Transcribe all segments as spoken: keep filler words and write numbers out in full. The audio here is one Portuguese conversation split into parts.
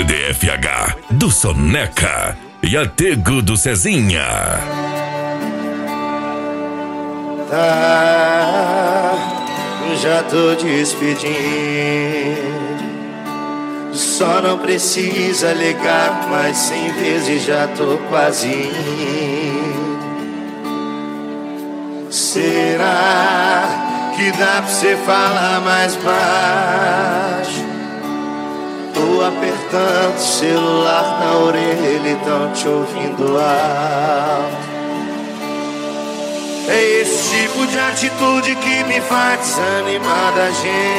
C D F H, do Soneca e a Tego do Cezinha. Tá, já tô despedindo. Só não precisa ligar, mas cem vezes já tô quase indo. Será que dá pra você falar mais baixo? Tô apertando o celular na orelha e tão te ouvindo alto. É esse tipo de atitude que me faz desanimar da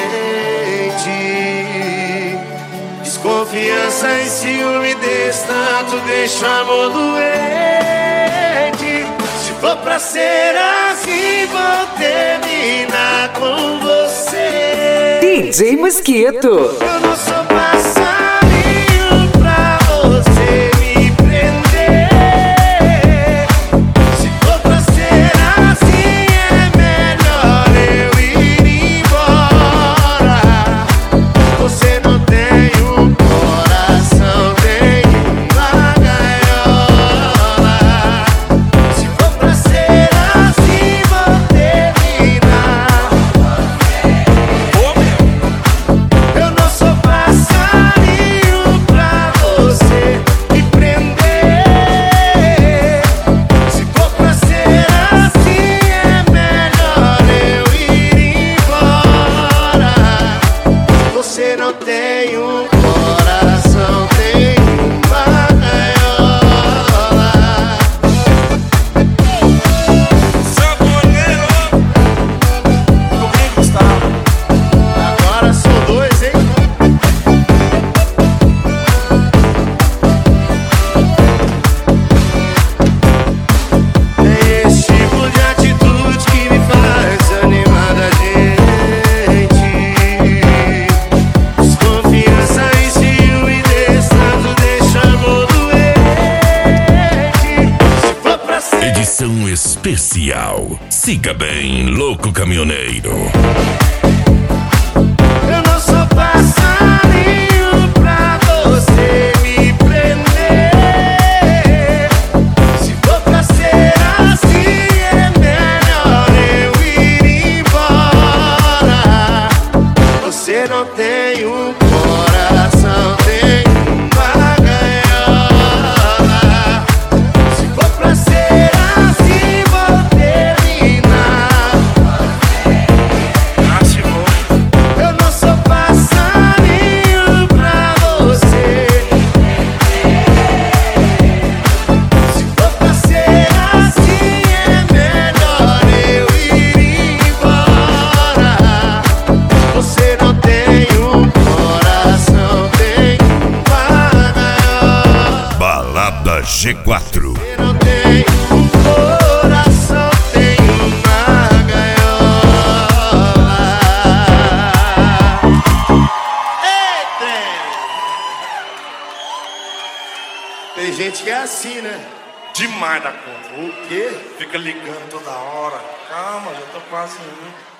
gente. Desconfiança e ciúme desse tanto deixa o amor doente. Se for pra ser assim, vou terminar com você. D J Mosquito. Eu não sou passarinho pra você me prender. Se for pra ser assim, é melhor eu ir embora. Você não tem um coração, tem uma gaiola. Se for pra ser assim, vou terminar. Eu não sou passarinho pra você me prender. Se for pra ser assim, é melhor eu ir embora. Você não tem um coração, tem uma gaiola. Sanfoneiro, Domingo Gustavo. Agora são dois, hein? É esse tipo de atitude que me faz desanimar da gente. Desconfiança e ciúme desse tanto deixa amor doente. Se for pra ser Edição especial. Siga bem, Louco Caminhoneiro. Eu não sou passarinho pra você me prender. Se for pra ser assim, é melhor eu ir embora. Você não tem um coração, tem uma gaiola. Se for pra ser assim, vou terminar. Eu não sou passarinho pra você. Se for pra ser assim, é melhor eu ir embora. Você não tem um coração, tem uma gaiola. Balada G quatro. Você não tem um coração, tem uma gaiola. Ei, trem! Tem gente que é assim, né? Demais da conta. O quê? Fica ligando toda hora. Calma, já tô quase indo.